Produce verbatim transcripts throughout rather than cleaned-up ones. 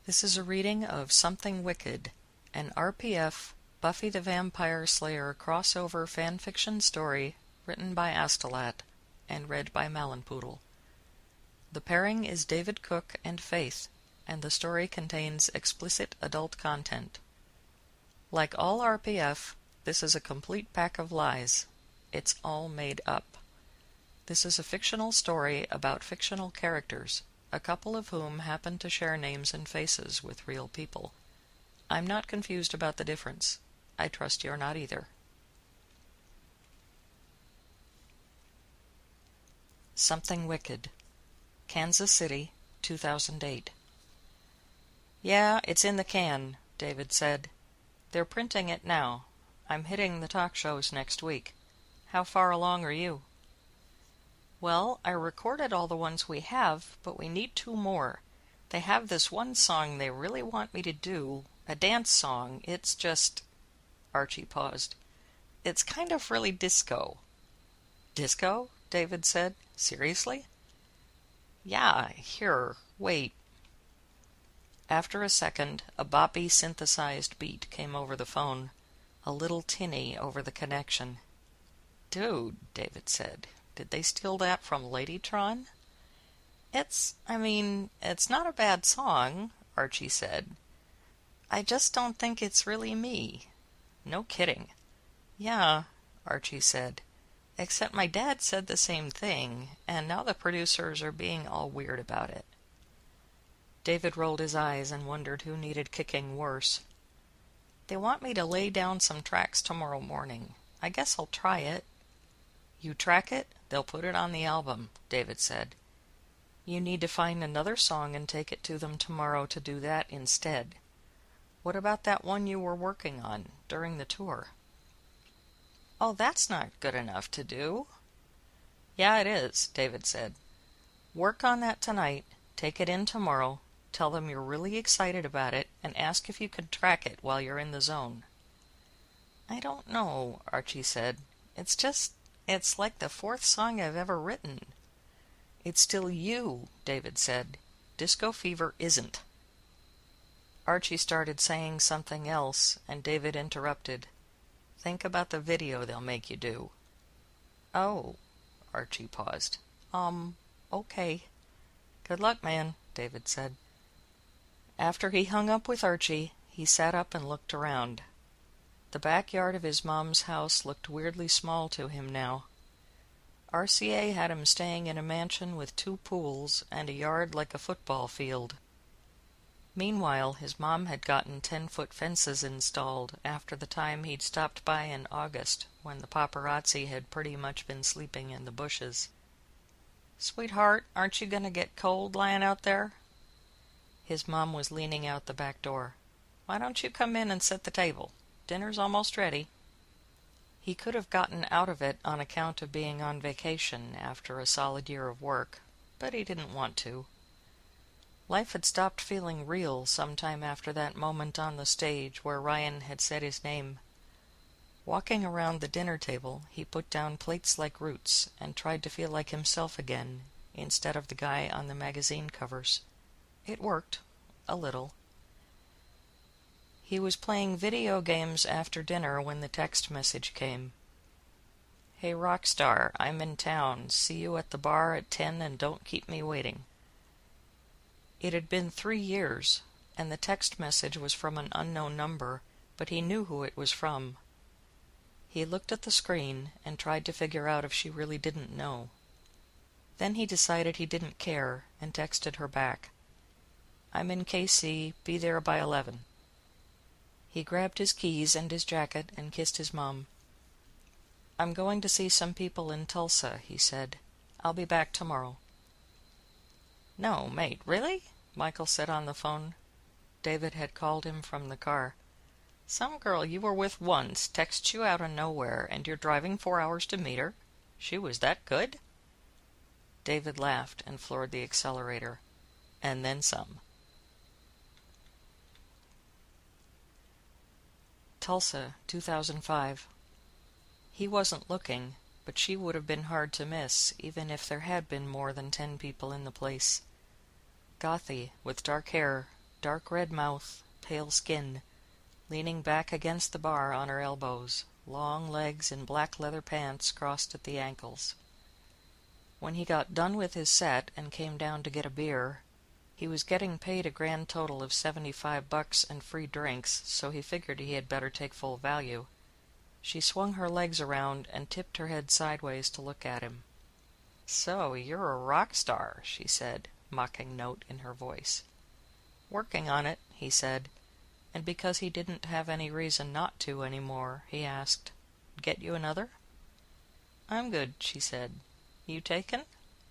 This is a reading of Something Wicked, an R P F Buffy the Vampire Slayer crossover fanfiction story written by Astolat and read by Malenpoodle. The pairing is David Cook and Faith, and the story contains explicit adult content. Like all R P F, this is a complete pack of lies. It's all made up. This is a fictional story about fictional characters, a couple of whom happen to share names and faces with real people. I'm not confused about the difference. I trust you're not either. Something Wicked, Kansas City, two thousand eight. Yeah, it's in the can, David said. They're printing it now. I'm hitting the talk shows next week. How far along are you? Well, I recorded all the ones we have, but we need two more. They have this one song they really want me to do, a dance song. It's just... Archie paused. It's kind of really disco. Disco? David said. Seriously? Yeah, here, wait. After a second, a boppy synthesized beat came over the phone, a little tinny over the connection. Dude, David said. Did they steal that from Ladytron? It's, I mean, it's not a bad song, Archie said. I just don't think it's really me. No kidding. Yeah, Archie said. Except my dad said the same thing, and now the producers are being all weird about it. David rolled his eyes and wondered who needed kicking worse. They want me to lay down some tracks tomorrow morning. I guess I'll try it. You track it, they'll put it on the album, David said. You need to find another song and take it to them tomorrow to do that instead. What about that one you were working on during the tour? Oh, that's not good enough to do. Yeah, it is, David said. Work on that tonight, take it in tomorrow, tell them you're really excited about it, and ask if you can track it while you're in the zone. I don't know, Archie said. It's just... It's like the fourth song I've ever written. It's still you, David said. Disco Fever isn't. Archie started saying something else, and David interrupted. Think about the video they'll make you do. Oh, Archie paused. Um, okay. Good luck, man, David said. After he hung up with Archie, he sat up and looked around. The backyard of his mom's house looked weirdly small to him now. R C A had him staying in a mansion with two pools and a yard like a football field. Meanwhile, his mom had gotten ten-foot fences installed after the time he'd stopped by in August, when the paparazzi had pretty much been sleeping in the bushes. Sweetheart, aren't you going to get cold lying out there? His mom was leaning out the back door. Why don't you come in and set the table? Dinner's almost ready. He could have gotten out of it on account of being on vacation after a solid year of work, but he didn't want to. Life had stopped feeling real sometime after that moment on the stage where Ryan had said his name. Walking around the dinner table, he put down plates like roots and tried to feel like himself again, instead of the guy on the magazine covers. It worked, a little. He was playing video games after dinner when the text message came. Hey Rockstar, I'm in town. See you at the bar at ten and don't keep me waiting. It had been three years, and the text message was from an unknown number, but he knew who it was from. He looked at the screen and tried to figure out if she really didn't know. Then he decided he didn't care and texted her back. I'm in K C, be there by eleven. He grabbed his keys and his jacket and kissed his mom. I'm going to see some people in Tulsa, he said. I'll be back tomorrow. No, mate, really? Michael said on the phone. David had called him from the car. Some girl you were with once texts you out of nowhere, and you're driving four hours to meet her? She was that good? David laughed and floored the accelerator. And then some. Tulsa, two thousand five. He wasn't looking, but she would have been hard to miss, even if there had been more than ten people in the place. Gothy, with dark hair, dark red mouth, pale skin, leaning back against the bar on her elbows, long legs in black leather pants crossed at the ankles. When he got done with his set and came down to get a beer, he was getting paid a grand total of seventy-five bucks and free drinks, so he figured he had better take full value. She swung her legs around and tipped her head sideways to look at him. "So you're a rock star," she said, mocking note in her voice. "Working on it," he said, and because he didn't have any reason not to any more, he asked, "Get you another?" "I'm good," she said. "You taken?"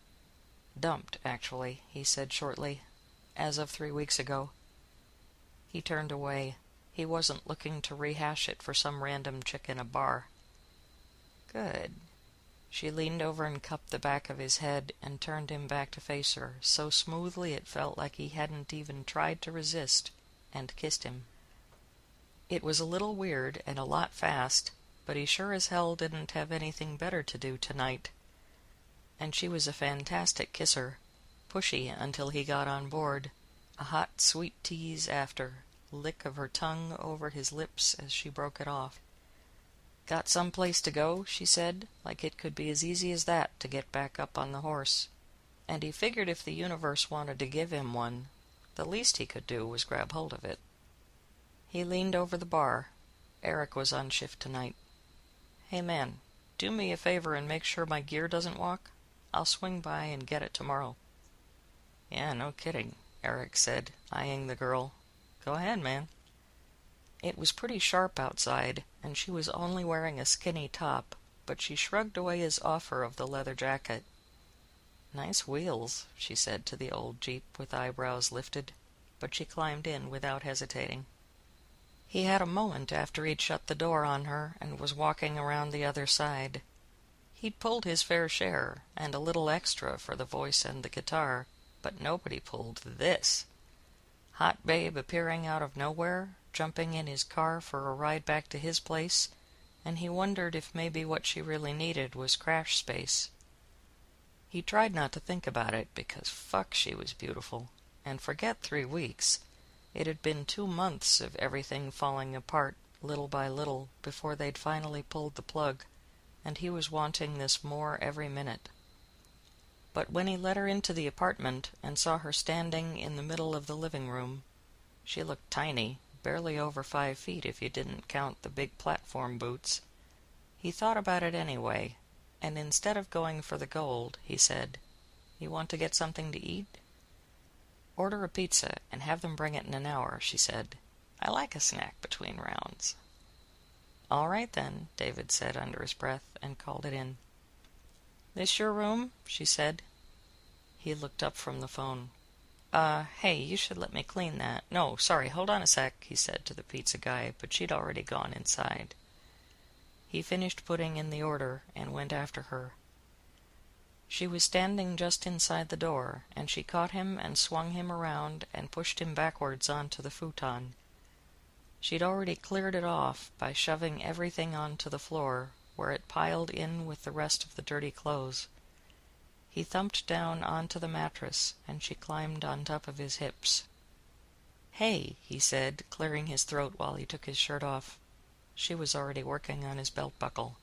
"Dumped, actually," he said shortly. "As of three weeks ago." He turned away. He wasn't looking to rehash it for some random chick in a bar. "Good." She leaned over and cupped the back of his head and turned him back to face her, so smoothly it felt like he hadn't even tried to resist, and kissed him. It was a little weird and a lot fast, but he sure as hell didn't have anything better to do tonight. And she was a fantastic kisser, pushy until he got on board, a hot sweet tease after, lick of her tongue over his lips as she broke it off. "Got some place to go?" she said, like it could be as easy as that to get back up on the horse. And he figured if the universe wanted to give him one, the least he could do was grab hold of it. He leaned over the bar. Eric was on shift tonight. "Hey man, do me a favor and make sure my gear doesn't walk. I'll swing by and get it tomorrow." "Yeah, no kidding," Eric said, eyeing the girl. "Go ahead, man." It was pretty sharp outside, and she was only wearing a skinny top, but she shrugged away his offer of the leather jacket. "Nice wheels," she said to the old Jeep with eyebrows lifted, but she climbed in without hesitating. He had a moment after he'd shut the door on her and was walking around the other side. He'd pulled his fair share, and a little extra for the voice and the guitar, but nobody pulled this. Hot babe appearing out of nowhere, jumping in his car for a ride back to his place, and he wondered if maybe what she really needed was crash space. He tried not to think about it, because fuck, she was beautiful. And forget three weeks. It had been two months of everything falling apart, little by little, before they'd finally pulled the plug, and he was wanting this more every minute. But when he let her into the apartment and saw her standing in the middle of the living room, she looked tiny, barely over five feet if you didn't count the big platform boots. He thought about it anyway, and instead of going for the gold, he said, "You want to get something to eat?" "Order a pizza and have them bring it in an hour," she said. "I like a snack between rounds." "All right then," David said under his breath, and called it in. "This your room?" she said. He looked up from the phone. Uh, hey, you should let me clean that. No, sorry, hold on a sec," he said to the pizza guy, but she'd already gone inside. He finished putting in the order and went after her. She was standing just inside the door, and she caught him and swung him around and pushed him backwards onto the futon. She'd already cleared it off by shoving everything onto the floor, where it piled in with the rest of the dirty clothes. He thumped down onto the mattress, and she climbed on top of his hips. "Hey," he said, clearing his throat while he took his shirt off. She was already working on his belt buckle.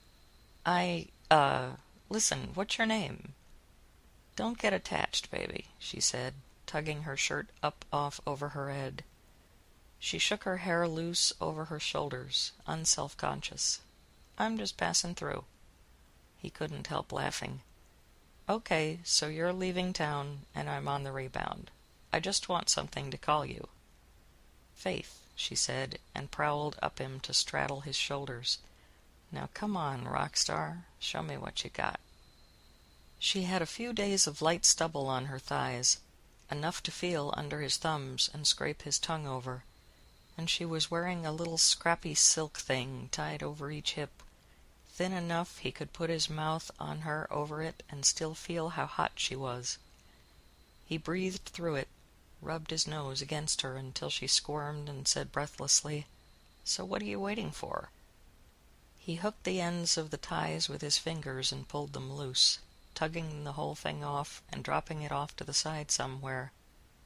I, uh, listen, what's your name?" "Don't get attached, baby," she said, tugging her shirt up off over her head. She shook her hair loose over her shoulders, unself-conscious. "I'm just passing through." He couldn't help laughing. "Okay, so you're leaving town, and I'm on the rebound. I just want something to call you." "Faith," she said, and prowled up him to straddle his shoulders. "Now come on, rock star, show me what you got." She had a few days of light stubble on her thighs, enough to feel under his thumbs and scrape his tongue over, and she was wearing a little scrappy silk thing tied over each hip, thin enough he could put his mouth on her over it and still feel how hot she was. He breathed through it, rubbed his nose against her until she squirmed and said breathlessly, "So what are you waiting for?" He hooked the ends of the ties with his fingers and pulled them loose, tugging the whole thing off and dropping it off to the side somewhere.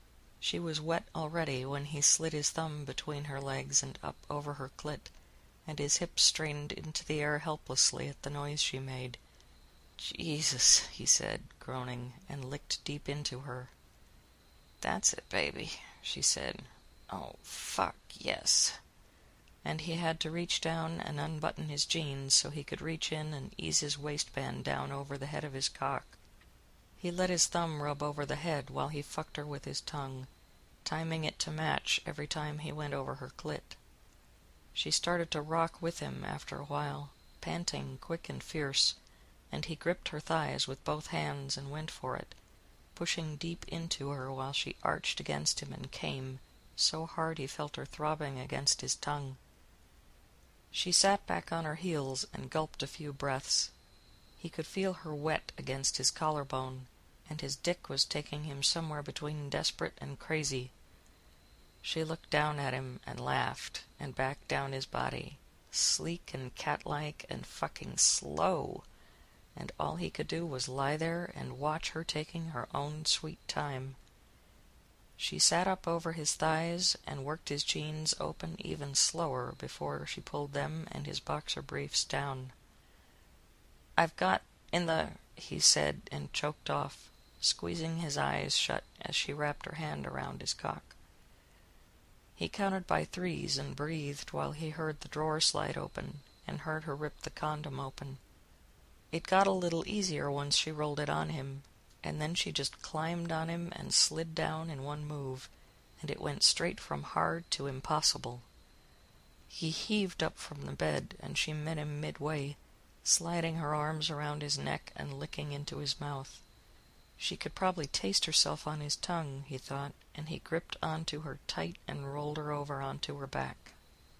She was wet already when he slid his thumb between her legs and up over her clit, and his hips strained into the air helplessly at the noise she made. "Jesus," he said, groaning, and licked deep into her. "That's it, baby," she said. "Oh, fuck, yes." And he had to reach down and unbutton his jeans so he could reach in and ease his waistband down over the head of his cock. He let his thumb rub over the head while he fucked her with his tongue, timing it to match every time he went over her clit. She started to rock with him after a while, panting quick and fierce, and he gripped her thighs with both hands and went for it, pushing deep into her while she arched against him and came, so hard he felt her throbbing against his tongue. She sat back on her heels and gulped a few breaths. He could feel her wet against his collarbone, and his dick was taking him somewhere between desperate and crazy. She looked down at him and laughed, and back down his body, sleek and cat-like and fucking slow, and all he could do was lie there and watch her taking her own sweet time. She sat up over his thighs and worked his jeans open even slower before she pulled them and his boxer briefs down. "I've got in the," he said, and choked off, squeezing his eyes shut as she wrapped her hand around his cock. He counted by threes and breathed while he heard the drawer slide open and heard her rip the condom open. It got a little easier once she rolled it on him, and then she just climbed on him and slid down in one move, and it went straight from hard to impossible. He heaved up from the bed, and she met him midway, sliding her arms around his neck and licking into his mouth. She could probably taste herself on his tongue, he thought, and he gripped onto her tight and rolled her over onto her back.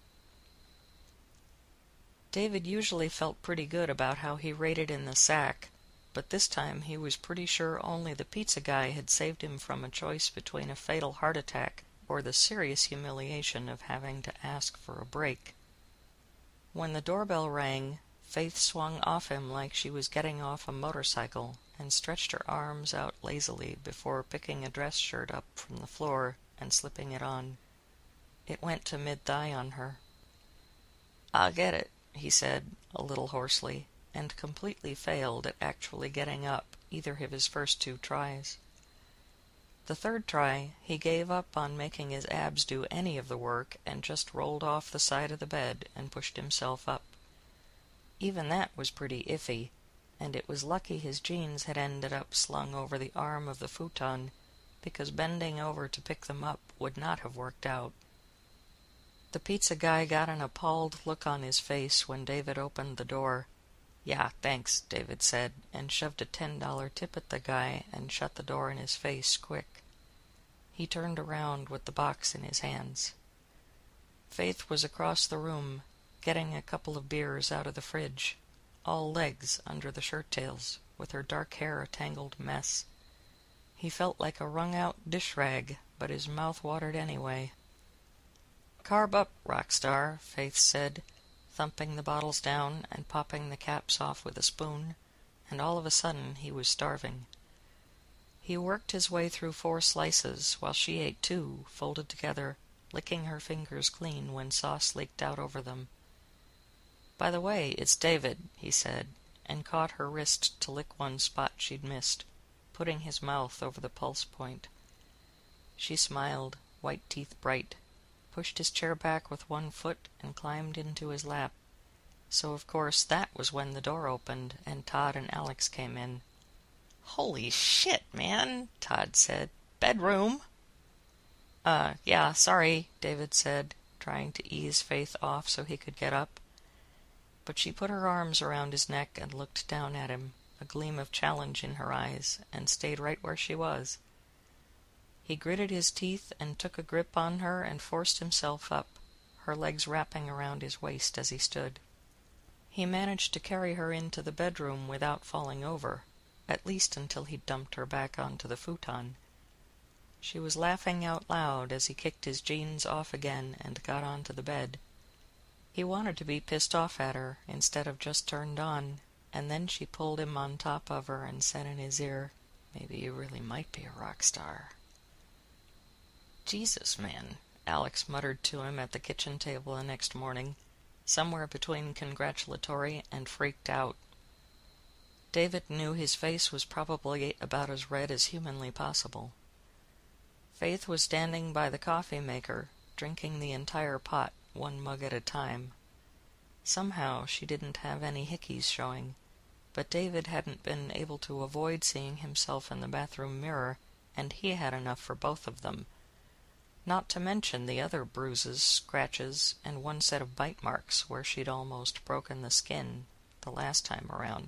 David usually felt pretty good about how he rated in the sack, but this time he was pretty sure only the pizza guy had saved him from a choice between a fatal heart attack or the serious humiliation of having to ask for a break. When the doorbell rang, Faith swung off him like she was getting off a motorcycle and stretched her arms out lazily before picking a dress shirt up from the floor and slipping it on. It went to mid-thigh on her. "I'll get it," he said, a little hoarsely, and completely failed at actually getting up either of his first two tries. The third try, he gave up on making his abs do any of the work and just rolled off the side of the bed and pushed himself up. Even that was pretty iffy, and it was lucky his jeans had ended up slung over the arm of the futon, because bending over to pick them up would not have worked out. The pizza guy got an appalled look on his face when David opened the door. "Yeah, thanks," David said, and shoved a ten dollar tip at the guy and shut the door in his face quick. He turned around with the box in his hands. Faith was across the room, getting a couple of beers out of the fridge, all legs under the shirt-tails, with her dark hair a tangled mess. He felt like a wrung-out dish rag, but his mouth watered anyway. "Carb up, Rockstar," Faith said, thumping the bottles down and popping the caps off with a spoon, and all of a sudden he was starving. He worked his way through four slices, while she ate two, folded together, licking her fingers clean when sauce leaked out over them. "By the way, it's David," he said, and caught her wrist to lick one spot she'd missed, putting his mouth over the pulse point. She smiled, white teeth bright, pushed his chair back with one foot, and climbed into his lap. So, of course, that was when the door opened, and Todd and Alex came in. "Holy shit, man," Todd said. "Bedroom?" Uh, yeah, sorry, David said, trying to ease Faith off so he could get up. But she put her arms around his neck and looked down at him, a gleam of challenge in her eyes, and stayed right where she was. He gritted his teeth and took a grip on her and forced himself up, her legs wrapping around his waist as he stood. He managed to carry her into the bedroom without falling over, at least until he dumped her back onto the futon. She was laughing out loud as he kicked his jeans off again and got onto the bed. He wanted to be pissed off at her instead of just turned on, and then she pulled him on top of her and said in his ear, "Maybe you really might be a rock star." "Jesus, man," Alex muttered to him at the kitchen table the next morning, somewhere between congratulatory and freaked out. David knew his face was probably about as red as humanly possible. Faith was standing by the coffee maker, drinking the entire pot, one mug at a time. Somehow she didn't have any hickeys showing, but David hadn't been able to avoid seeing himself in the bathroom mirror, and he had enough for both of them. Not to mention the other bruises, scratches, and one set of bite marks where she'd almost broken the skin the last time around.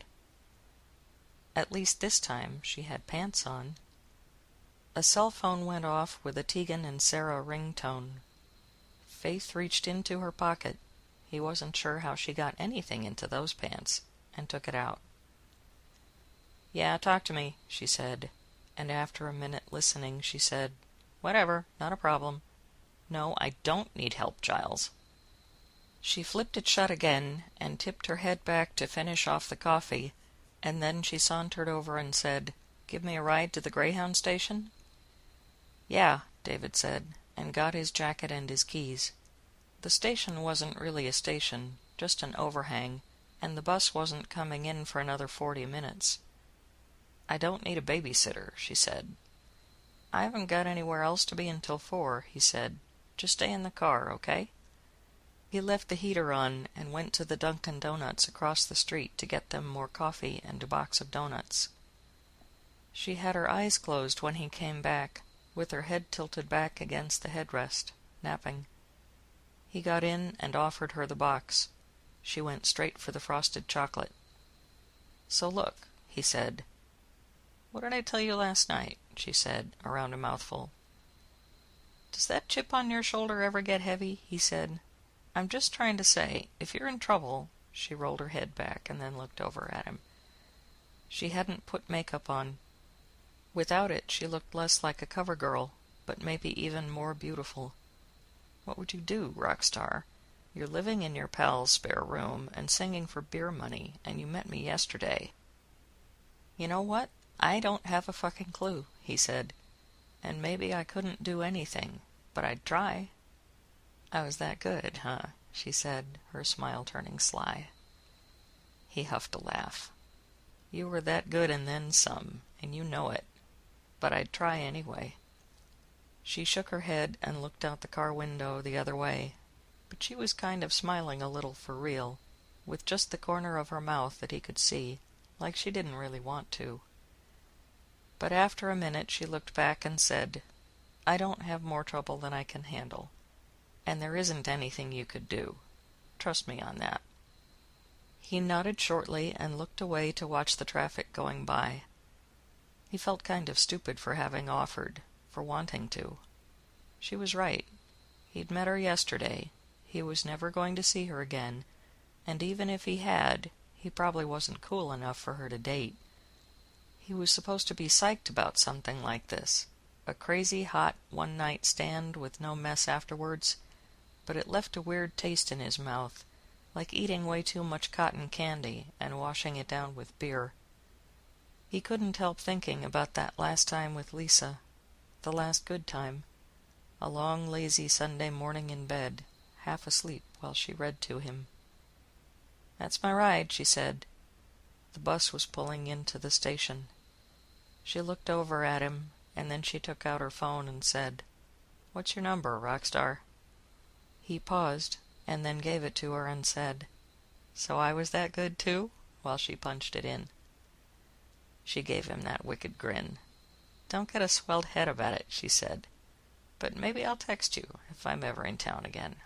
At least this time she had pants on. A cell phone went off with a Tegan and Sarah ringtone. Faith reached into her pocket. He wasn't sure how she got anything into those pants, and took it out. "Yeah, talk to me," she said, and after a minute listening she said, "Whatever, not a problem. No, I don't need help, Giles." She flipped it shut again and tipped her head back to finish off the coffee, and then she sauntered over and said, "Give me a ride to the Greyhound station?" "Yeah," David said, and got his jacket and his keys. The station wasn't really a station, just an overhang, and the bus wasn't coming in for another forty minutes. "I don't need a babysitter," she said. "I haven't got anywhere else to be until four," he said. "Just stay in the car, okay?" He left the heater on and went to the Dunkin' Donuts across the street to get them more coffee and a box of donuts. She had her eyes closed when he came back, with her head tilted back against the headrest, napping. He got in and offered her the box. She went straight for the frosted chocolate. "So look," he said. "What did I tell you last night?" she said, around a mouthful. "Does that chip on your shoulder ever get heavy?" he said. "I'm just trying to say, if you're in trouble—" She rolled her head back and then looked over at him. She hadn't put makeup on. Without it, she looked less like a cover girl, but maybe even more beautiful. "What would you do, Rockstar? You're living in your pal's spare room and singing for beer money, and you met me yesterday." "You know what? I don't have a fucking clue," he said. "And maybe I couldn't do anything, but I'd try." "I was that good, huh?" she said, her smile turning sly. He huffed a laugh. "You were that good and then some, and you know it. But I'd try anyway." She shook her head and looked out the car window the other way, but she was kind of smiling a little for real, with just the corner of her mouth that he could see, like she didn't really want to. But after a minute she looked back and said, "I don't have more trouble than I can handle. And there isn't anything you could do. Trust me on that." He nodded shortly and looked away to watch the traffic going by. He felt kind of stupid for having offered, for wanting to. She was right. He'd met her yesterday. He was never going to see her again, and even if he had, he probably wasn't cool enough for her to date. He was supposed to be psyched about something like this, a crazy hot one-night stand with no mess afterwards, but it left a weird taste in his mouth, like eating way too much cotton candy and washing it down with beer. He couldn't help thinking about that last time with Lisa, the last good time, a long lazy Sunday morning in bed, half asleep while she read to him. "That's my ride," she said. The bus was pulling into the station. She looked over at him, and then she took out her phone and said, "What's your number, Rockstar?" He paused, and then gave it to her and said, "So I was that good too?" while she punched it in. She gave him that wicked grin. "Don't get a swelled head about it," she said. "But maybe I'll text you if I'm ever in town again."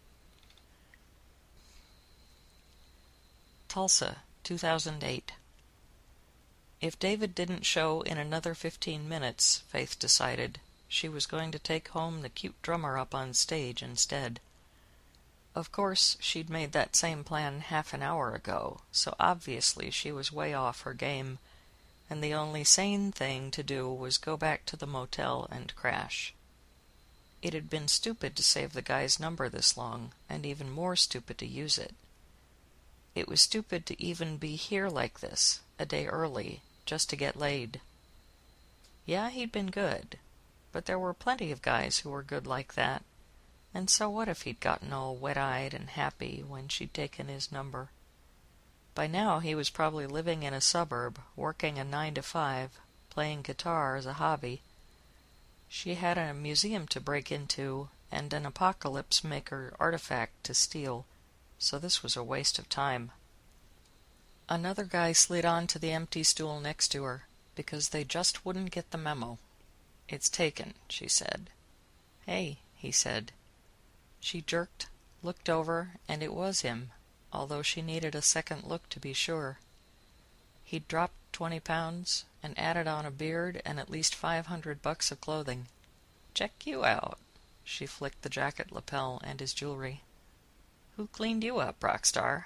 Tulsa, two thousand eight. If David didn't show in another fifteen minutes, Faith decided, she was going to take home the cute drummer up on stage instead. Of course, she'd made that same plan half an hour ago, so obviously she was way off her game, and the only sane thing to do was go back to the motel and crash. It had been stupid to save the guy's number this long, and even more stupid to use it. It was stupid to even be here like this, a day early, just to get laid. Yeah, he'd been good, But there were plenty of guys who were good like that, and so what if he'd gotten all wet-eyed and happy when she'd taken his number? By now he was probably living in a suburb, working a nine to five, playing guitar as a hobby. She had a museum to break into and an Apocalypse Maker artifact to steal, so this was a waste of time. Another guy slid onto the empty stool next to her, because they just wouldn't get the memo. "It's taken," she said. "Hey," he said. She jerked, looked over, and it was him, although she needed a second look to be sure. He'd dropped twenty pounds and added on a beard and at least five hundred bucks of clothing. "Check you out." She flicked the jacket lapel and his jewelry. "Who cleaned you up, Rockstar?"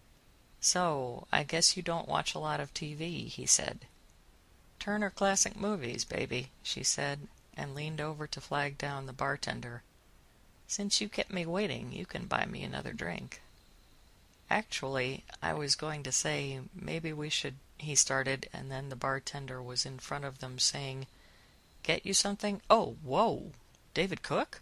"So, I guess you don't watch a lot of T V," he said. "Turner Classic Movies, baby," she said, and leaned over to flag down the bartender. "Since you kept me waiting, you can buy me another drink." "Actually, I was going to say, maybe we should," he started, and then the bartender was in front of them saying, "Get you something? Oh, whoa! David Cook?"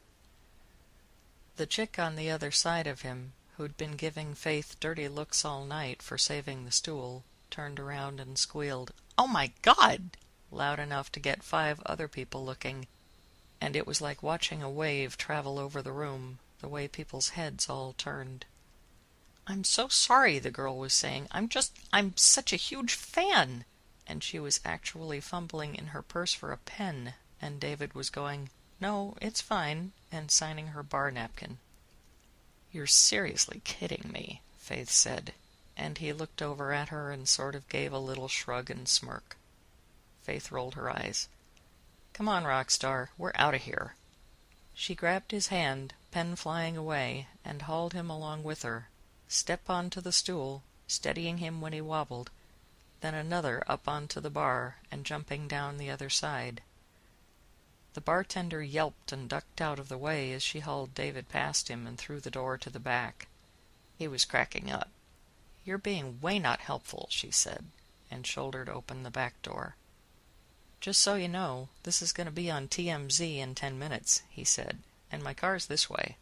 The chick on the other side of him, who'd been giving Faith dirty looks all night for saving the stool, turned around and squealed, "Oh my God!" loud enough to get five other people looking, and it was like watching a wave travel over the room, the way people's heads all turned. "I'm so sorry," the girl was saying. I'm just, I'm such a huge fan." And she was actually fumbling in her purse for a pen, and David was going, "No, it's fine," and signing her bar napkin. "You're seriously kidding me," Faith said, and he looked over at her and sort of gave a little shrug and smirk. Faith rolled her eyes. "Come on, Rockstar, we're out of here." She grabbed his hand, pen flying away, and hauled him along with her, step onto the stool, steadying him when he wobbled, then another up onto the bar and jumping down the other side. The bartender yelped and ducked out of the way as she hauled David past him and through the door to the back. He was cracking up. "You're being way not helpful," she said, and shouldered open the back door. "Just so you know, this is going to be on T M Z in ten minutes, he said, "and my car's this way."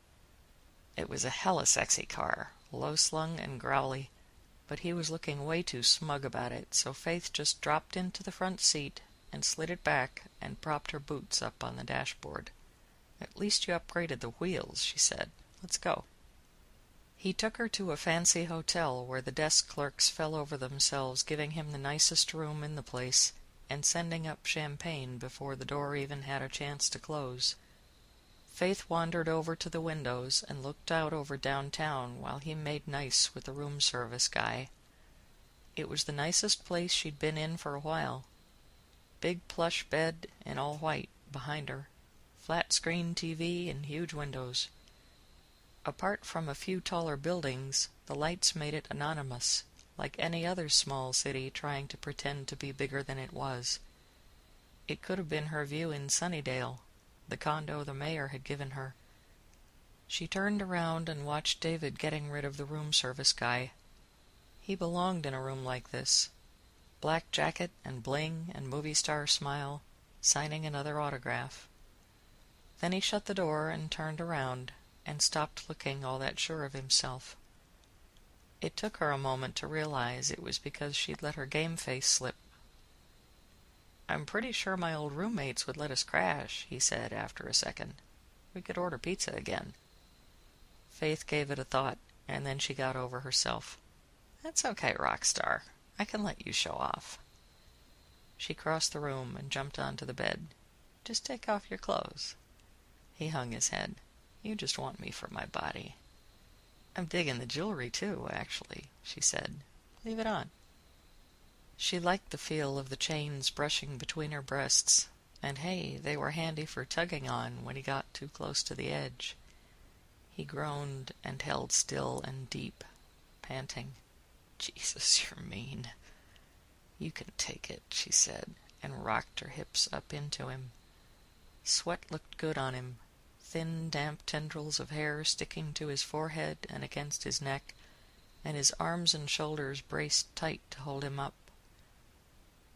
It was a hella sexy car, low-slung and growly, but he was looking way too smug about it, so Faith just dropped into the front seat and slid it back and propped her boots up on the dashboard. "At least you upgraded the wheels," she said. "Let's go." He took her to a fancy hotel where the desk clerks fell over themselves giving him the nicest room in the place and sending up champagne before the door even had a chance to close. Faith wandered over to the windows and looked out over downtown while he made nice with the room service guy. It was the nicest place she'd been in for a while. Big plush bed in all white behind her, flat-screen T V and huge windows. Apart from a few taller buildings, the lights made it anonymous, like any other small city trying to pretend to be bigger than it was. It could have been her view in Sunnydale, the condo the mayor had given her. She turned around and watched David getting rid of the room service guy. He belonged in a room like this. Black jacket and bling and movie star smile, signing another autograph. Then he shut the door and turned around and stopped looking all that sure of himself. It took her a moment to realize it was because she'd let her game face slip. "I'm pretty sure my old roommates would let us crash," he said after a second. "We could order pizza again." Faith gave it a thought, and then she got over herself. "That's okay, Rockstar. I can let you show off." She crossed the room and jumped onto the bed. "Just take off your clothes." He hung his head. "You just want me for my body." "I'm digging the jewelry, too, actually," she said. "Leave it on." She liked the feel of the chains brushing between her breasts, and hey, they were handy for tugging on when he got too close to the edge. He groaned and held still and deep, panting. "Jesus, you're mean." "You can take it," she said, and rocked her hips up into him. Sweat looked good on him, thin, damp tendrils of hair sticking to his forehead and against his neck, and his arms and shoulders braced tight to hold him up.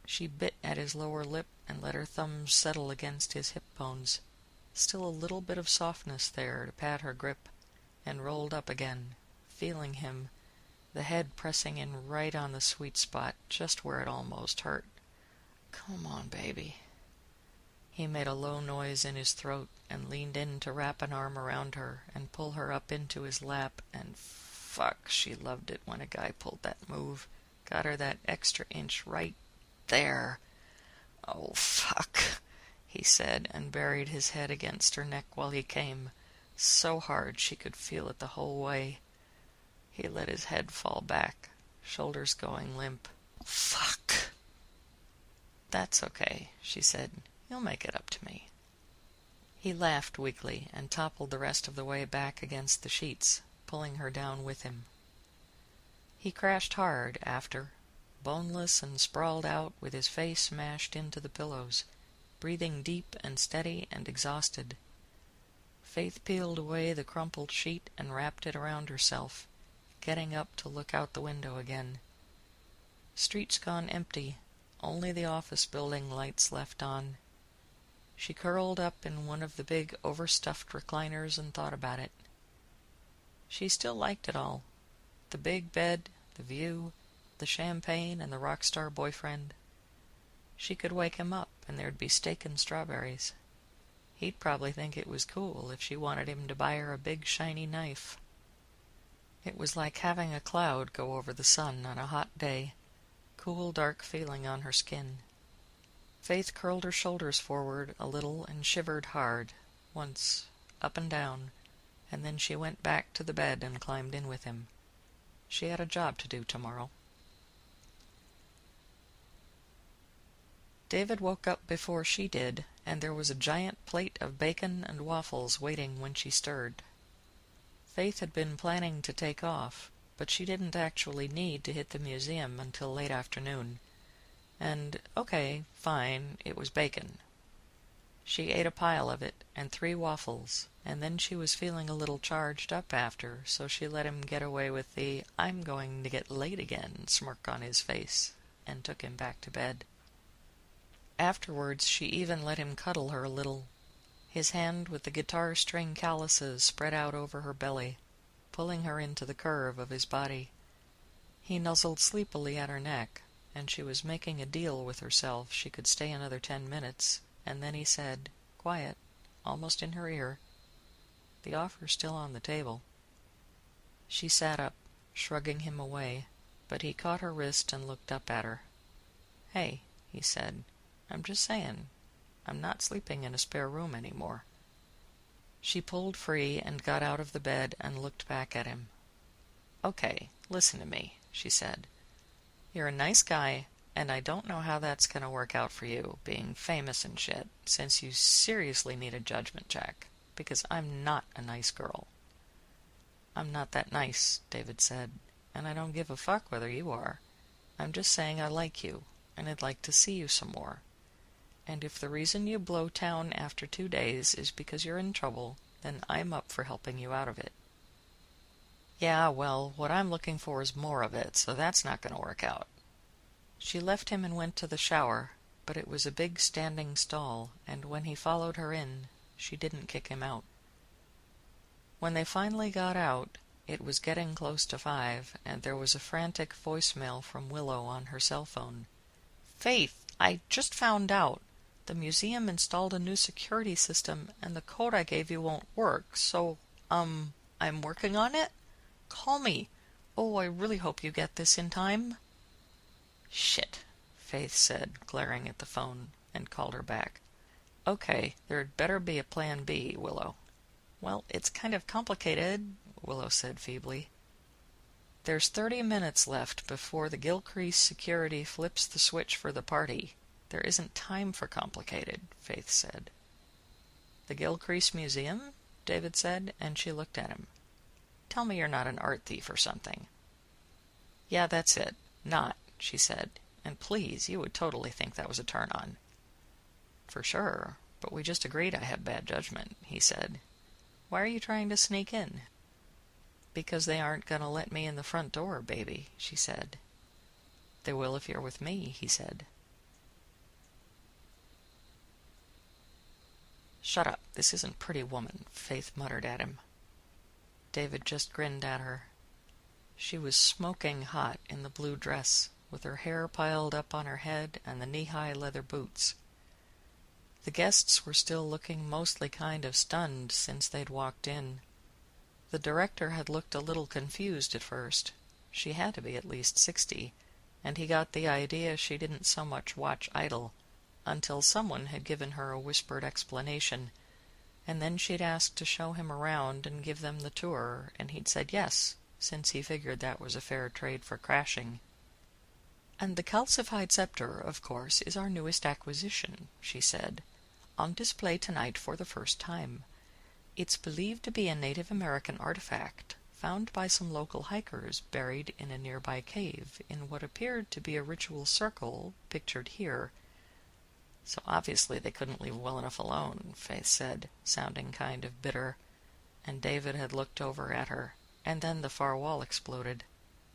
She bit at his lower lip and let her thumbs settle against his hip bones. Still a little bit of softness there to pad her grip, and rolled up again, feeling him, the head pressing in right on the sweet spot, just where it almost hurt. "Come on, baby." He made a low noise in his throat and leaned in to wrap an arm around her and pull her up into his lap, and fuck, she loved it when a guy pulled that move. Got her that extra inch right there. "Oh, fuck," he said, and buried his head against her neck while he came, so hard she could feel it the whole way. He let his head fall back, shoulders going limp. "Fuck." "That's okay," she said. "You'll make it up to me." He laughed weakly and toppled the rest of the way back against the sheets, pulling her down with him. He crashed hard after, boneless and sprawled out with his face mashed into the pillows, breathing deep and steady and exhausted. Faith peeled away the crumpled sheet and wrapped it around herself, getting up to look out the window again. Streets gone empty, only the office building lights left on. She curled up in one of the big overstuffed recliners and thought about it. She still liked it all. The big bed, the view, the champagne, and the rock star boyfriend. She could wake him up, and there'd be steak and strawberries. He'd probably think it was cool if she wanted him to buy her a big shiny knife. It was like having a cloud go over the sun on a hot day, cool dark feeling on her skin. Faith curled her shoulders forward a little and shivered hard, once, up and down, and then she went back to the bed and climbed in with him. She had a job to do tomorrow. David woke up before she did, and there was a giant plate of bacon and waffles waiting when she stirred. Faith had been planning to take off, but she didn't actually need to hit the museum until late afternoon. And, okay, fine, it was bacon. She ate a pile of it, and three waffles, and then she was feeling a little charged up after, so she let him get away with the "I'm going to get late again" smirk on his face, and took him back to bed. Afterwards she even let him cuddle her a little, his hand with the guitar string calluses spread out over her belly, pulling her into the curve of his body. He nuzzled sleepily at her neck, and she was making a deal with herself she could stay another ten minutes, and then he said, quiet, almost in her ear, "The offer's still on the table." She sat up, shrugging him away, but he caught her wrist and looked up at her. "Hey," he said, "I'm just saying, I'm not sleeping in a spare room anymore." She pulled free and got out of the bed and looked back at him. "Okay, listen to me," she said. "You're a nice guy, and I don't know how that's going to work out for you, being famous and shit, since you seriously need a judgment check, because I'm not a nice girl." "I'm not that nice," David said, "and I don't give a fuck whether you are. I'm just saying I like you, and I'd like to see you some more. And if the reason you blow town after two days is because you're in trouble, then I'm up for helping you out of it." "Yeah, well, what I'm looking for is more of it, so that's not going to work out." She left him and went to the shower, but it was a big standing stall, and when he followed her in, she didn't kick him out. When they finally got out, it was getting close to five, and there was a frantic voicemail from Willow on her cell phone. "Faith, I just found out. The museum installed a new security system, and the code I gave you won't work, so, um, I'm working on it. Call me. Oh, I really hope you get this in time." "Shit," Faith said, glaring at the phone, and called her back. "Okay, there'd better be a plan B, Willow." "Well, it's kind of complicated," Willow said feebly. "There's thirty minutes left before the Gilcrease security flips the switch for the party. There isn't time for complicated," Faith said. "The Gilcrease Museum?" David said, and she looked at him. "Tell me you're not an art thief or something." "Yeah, that's it. Not," she said. "And please, you would totally think that was a turn-on." "For sure, but we just agreed I have bad judgment," he said. "Why are you trying to sneak in?" "Because they aren't going to let me in the front door, baby," she said. "They will if you're with me," he said. "Shut up, this isn't Pretty Woman," Faith muttered at him. David just grinned at her. She was smoking hot in the blue dress, with her hair piled up on her head and the knee-high leather boots. The guests were still looking mostly kind of stunned since they'd walked in. The director had looked a little confused at first. She had to be at least sixty, and he got the idea she didn't so much watch Idol, until someone had given her a whispered explanation, and then she'd asked to show him around and give them the tour, and he'd said yes, since he figured that was a fair trade for crashing. "And the calcified scepter, of course, is our newest acquisition," she said. "On display tonight for the first time. It's believed to be a Native American artifact, found by some local hikers buried in a nearby cave in what appeared to be a ritual circle, pictured here." "So obviously they couldn't leave well enough alone," Faith said, sounding kind of bitter, and David had looked over at her, and then the far wall exploded.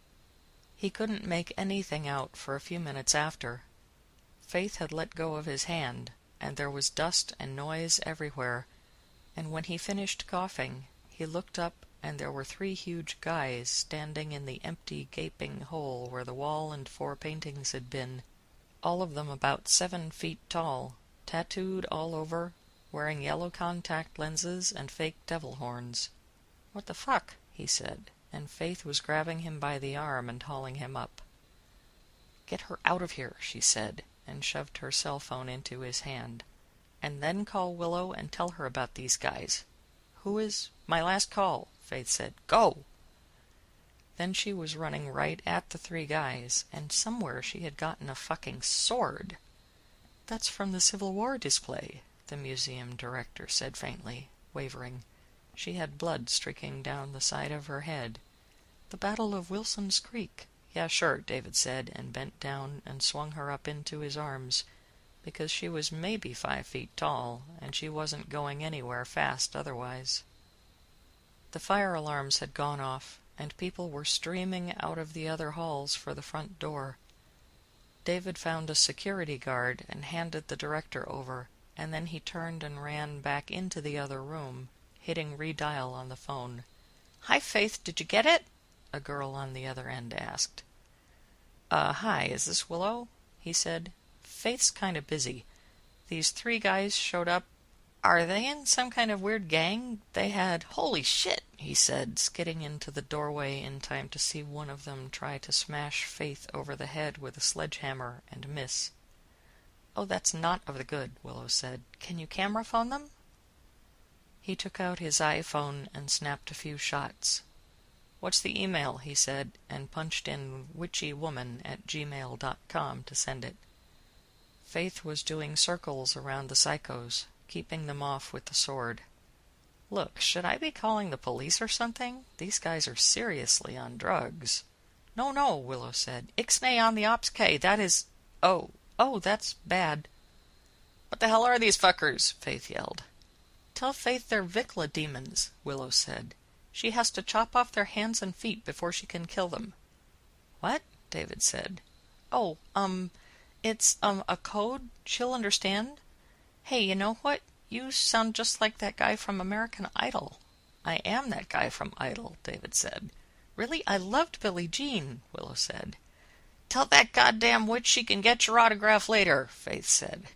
He couldn't make anything out for a few minutes after. Faith had let go of his hand, and there was dust and noise everywhere, and when he finished coughing, he looked up, and there were three huge guys standing in the empty, gaping hole where the wall and four paintings had been, all of them about seven feet tall, tattooed all over, wearing yellow contact lenses and fake devil horns. "What the fuck?" he said, and Faith was grabbing him by the arm and hauling him up. "Get her out of here," she said, and shoved her cell phone into his hand. "And then call Willow and tell her about these guys." "Who is—" "My last call," Faith said. "Go!" Then she was running right at the three guys, and somewhere she had gotten a fucking sword. "That's from the Civil War display," the museum director said faintly, wavering. She had blood streaking down the side of her head. "The Battle of Wilson's Creek." "Yeah, sure," David said, and bent down and swung her up into his arms, because she was maybe five feet tall, and she wasn't going anywhere fast otherwise. The fire alarms had gone off, and people were streaming out of the other halls for the front door. David found a security guard and handed the director over, and then he turned and ran back into the other room, hitting redial on the phone. "Hi, Faith, did you get it?" a girl on the other end asked. Uh, hi, is this Willow?" he said. "Faith's kind of busy. These three guys showed up. Are they in some kind of weird gang? They had—" "Holy shit," he said, skidding into the doorway in time to see one of them try to smash Faith over the head with a sledgehammer and miss. "Oh, that's not of the good," Willow said. "Can you camera phone them?" He took out his iPhone and snapped a few shots. "What's the email?" he said, and punched in witchywoman at gmail dot com to send it. Faith was doing circles around the psychos, keeping them off with the sword. "Look, should I be calling the police or something? These guys are seriously on drugs." "No, no," Willow said. "Ixnay on the ops K, that is— Oh, oh, that's bad." "What the hell are these fuckers?" Faith yelled. "Tell Faith they're Vikla demons," Willow said. "She has to chop off their hands and feet before she can kill them." "What?" David said. "Oh, um, it's, um, a code. She'll understand. Hey, you know what? You sound just like that guy from American Idol." "I am that guy from Idol," David said. "Really? I loved Billie Jean," Willow said. "Tell that goddamn witch she can get your autograph later," Faith said.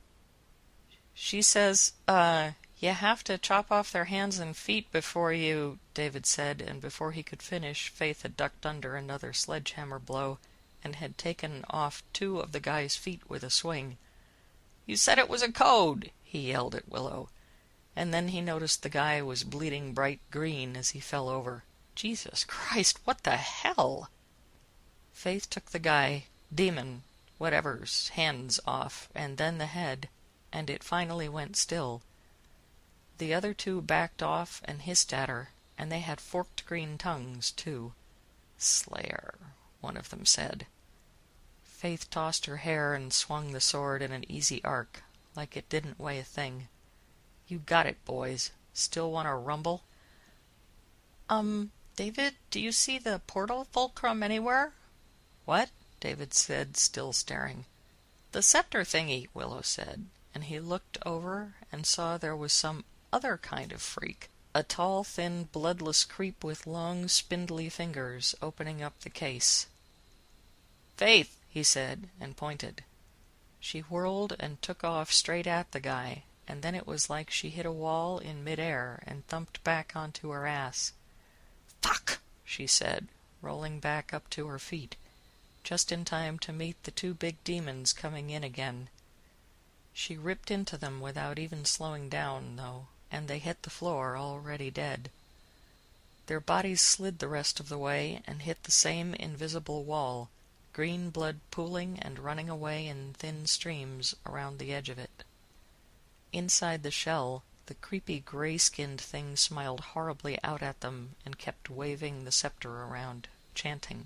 "She says, uh, you have to chop off their hands and feet before you," David said, and before he could finish, Faith had ducked under another sledgehammer blow and had taken off two of the guy's feet with a swing. "You said it was a code," he yelled at Willow, and then he noticed the guy was bleeding bright green as he fell over. Jesus Christ, what the hell? Faith took the guy, demon, whatever's, hands off, and then the head, and it finally went still. The other two backed off and hissed at her, and they had forked green tongues, too. "Slayer," one of them said. Faith tossed her hair and swung the sword in an easy arc, like it didn't weigh a thing. "You got it, boys. Still want to rumble?" Um, David, do you see the portal fulcrum anywhere?" "What?" David said, still staring. "The scepter thingy," Willow said, and he looked over and saw there was some other kind of freak. A tall, thin, bloodless creep with long, spindly fingers opening up the case. "Faith," he said, and pointed. She whirled and took off straight at the guy, and then it was like she hit a wall in mid-air and thumped back onto her ass. "Fuck!" she said, rolling back up to her feet, just in time to meet the two big demons coming in again. She ripped into them without even slowing down, though, and they hit the floor already dead. Their bodies slid the rest of the way and hit the same invisible wall, green blood pooling and running away in thin streams around the edge of it. Inside the shell, the creepy gray-skinned thing smiled horribly out at them and kept waving the scepter around, chanting.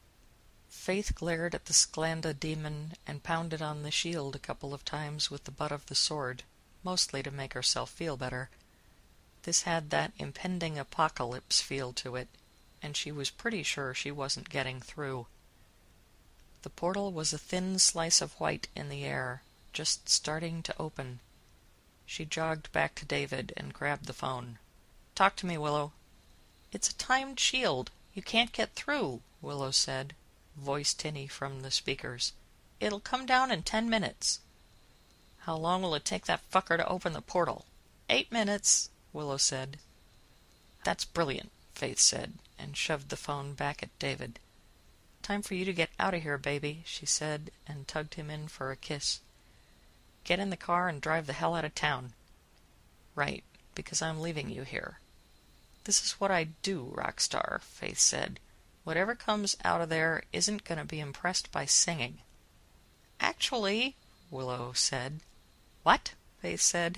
Faith glared at the Sklanda demon and pounded on the shield a couple of times with the butt of the sword, mostly to make herself feel better. This had that impending apocalypse feel to it, and she was pretty sure she wasn't getting through. The portal was a thin slice of white in the air, just starting to open. She jogged back to David and grabbed the phone. "Talk to me, Willow." "It's a timed shield. You can't get through," Willow said, voice tinny from the speakers. "It'll come down in ten minutes." "How long will it take that fucker to open the portal?" Eight minutes, Willow said. "That's brilliant," Faith said, and shoved the phone back at David. "Time for you to get out of here, baby," she said, and tugged him in for a kiss. "Get in the car and drive the hell out of town." "Right, because I'm leaving you here." "This is what I do, Rockstar," Faith said. "Whatever comes out of there isn't going to be impressed by singing." "Actually," Willow said. "What?" Faith said.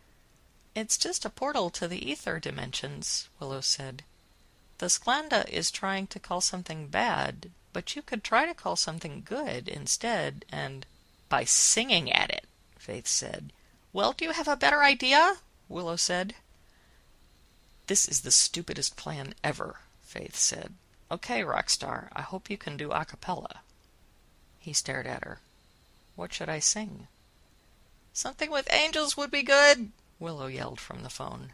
"It's just a portal to the ether dimensions," Willow said. "The Sklanda is trying to call something bad, but you could try to call something good instead, and—" "By singing at it," Faith said. "Well, do you have a better idea?" Willow said. "This is the stupidest plan ever," Faith said. "Okay, Rockstar, I hope you can do a cappella." He stared at her. "What should I sing?" "Something with angels would be good," Willow yelled from the phone.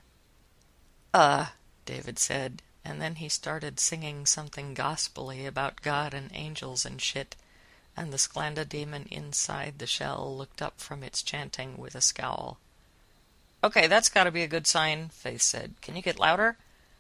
Uh, David said, and then he started singing something gospel-y about God and angels and shit, and the Sklanda demon inside the shell looked up from its chanting with a scowl. "Okay, that's gotta be a good sign," Faith said. "Can you get louder?"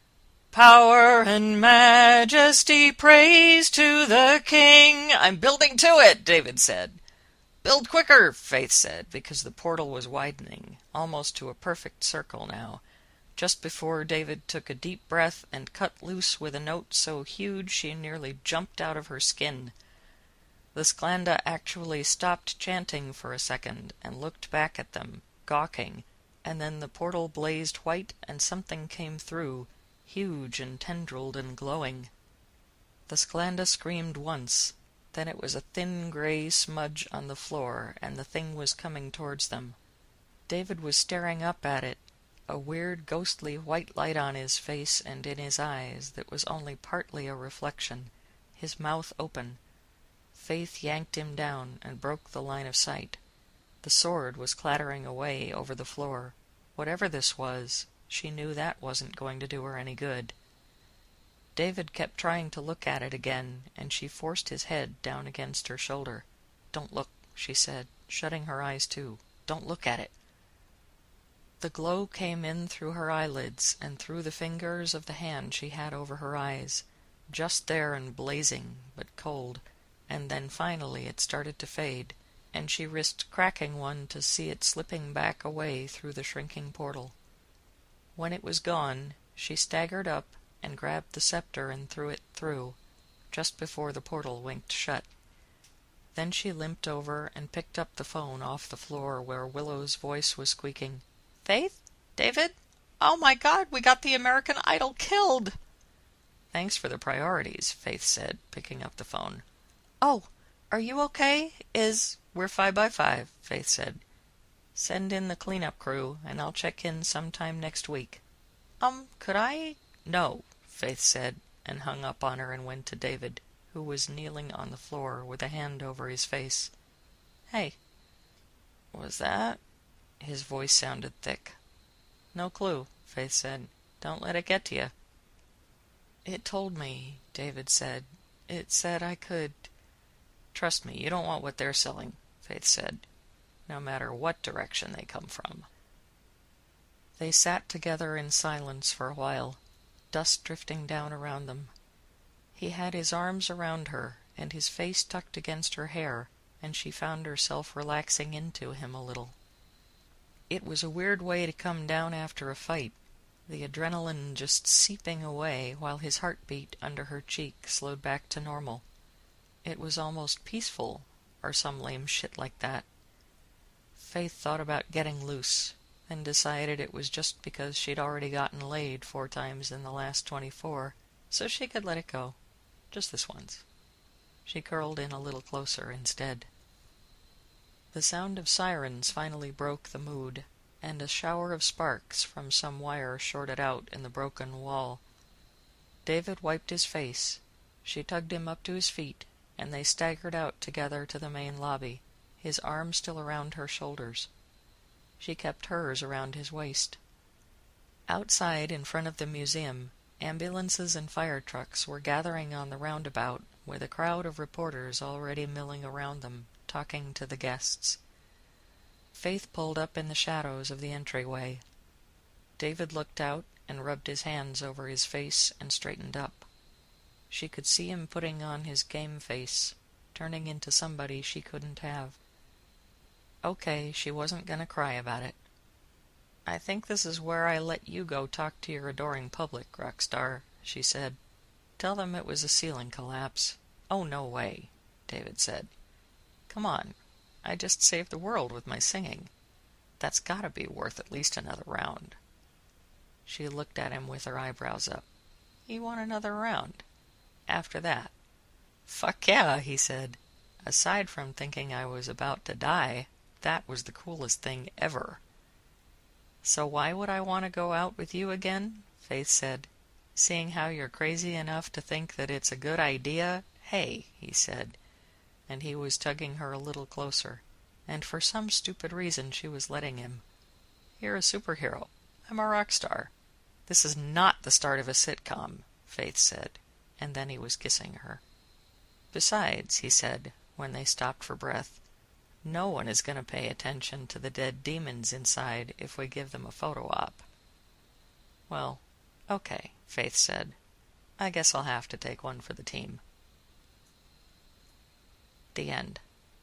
"Power and majesty, praise to the king." "I'm building to it," David said. "Build quicker," Faith said, because the portal was widening, almost to a perfect circle now, just before David took a deep breath and cut loose with a note so huge she nearly jumped out of her skin. The Sklanda actually stopped chanting for a second and looked back at them, gawking, and then the portal blazed white and something came through, huge and tendrilled and glowing. The Sklanda screamed once. Then it was a thin gray smudge on the floor, and the thing was coming towards them. David was staring up at it, a weird ghostly white light on his face and in his eyes that was only partly a reflection, his mouth open. Faith yanked him down and broke the line of sight. The sword was clattering away over the floor. Whatever this was, she knew that wasn't going to do her any good. David kept trying to look at it again, and she forced his head down against her shoulder. "Don't look," she said, shutting her eyes too. "Don't look at it." The glow came in through her eyelids and through the fingers of the hand she had over her eyes, just there and blazing, but cold, and then finally it started to fade, and she risked cracking one to see it slipping back away through the shrinking portal. When it was gone, she staggered up and grabbed the scepter and threw it through, just before the portal winked shut. Then she limped over and picked up the phone off the floor where Willow's voice was squeaking. "Faith? David? Oh my God, we got the American Idol killed!" "Thanks for the priorities," Faith said, picking up the phone. "Oh, are you okay? Is—" "We're five by five," Faith said. "Send in the cleanup crew, and I'll check in sometime next week." Um, could I—" "No," Faith said, and hung up on her and went to David, who was kneeling on the floor with a hand over his face. "Hey." "Was that?" His voice sounded thick. No clue, Faith said. Don't let it get to you. It told me, David said. It said I could... Trust me, you don't want what they're selling, Faith said, no matter what direction they come from. They sat together in silence for a while, dust drifting down around them. He had his arms around her, and his face tucked against her hair, and she found herself relaxing into him a little. It was a weird way to come down after a fight, the adrenaline just seeping away while his heartbeat under her cheek slowed back to normal. It was almost peaceful, or some lame shit like that. Faith thought about getting loose, and decided it was just because she'd already gotten laid four times in the last twenty-four, so she could let it go. Just this once. She curled in a little closer instead. The sound of sirens finally broke the mood, and a shower of sparks from some wire shorted out in the broken wall. David wiped his face. She tugged him up to his feet, and they staggered out together to the main lobby, his arm still around her shoulders. She kept hers around his waist. Outside, in front of the museum, ambulances and fire trucks were gathering on the roundabout, with a crowd of reporters already milling around them, talking to the guests. Faith pulled up in the shadows of the entryway. David looked out and rubbed his hands over his face and straightened up. She could see him putting on his game face, turning into somebody she couldn't have. Okay, she wasn't going to cry about it. "I think this is where I let you go talk to your adoring public, Rockstar," she said. "Tell them it was a ceiling collapse." "Oh, no way," David said. "Come on. I just saved the world with my singing. That's gotta be worth at least another round." She looked at him with her eyebrows up. "You want another round? After that?" "Fuck yeah," he said. "Aside from thinking I was about to die, that was the coolest thing ever." "So why would I want to go out with you again?" Faith said. "Seeing how you're crazy enough to think that it's a good idea?" "Hey," he said, and he was tugging her a little closer, and for some stupid reason she was letting him. "You're a superhero. I'm a rock star. This is not the start of a sitcom," Faith said, and then he was kissing her. "Besides," he said, when they stopped for breath, "no one is going to pay attention to the dead demons inside if we give them a photo op." "Well, okay," Faith said. "I guess I'll have to take one for the team." The end.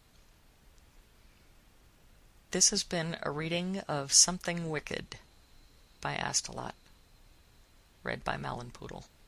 This has been a reading of Something Wicked by Astolat, read by Malin Poodle.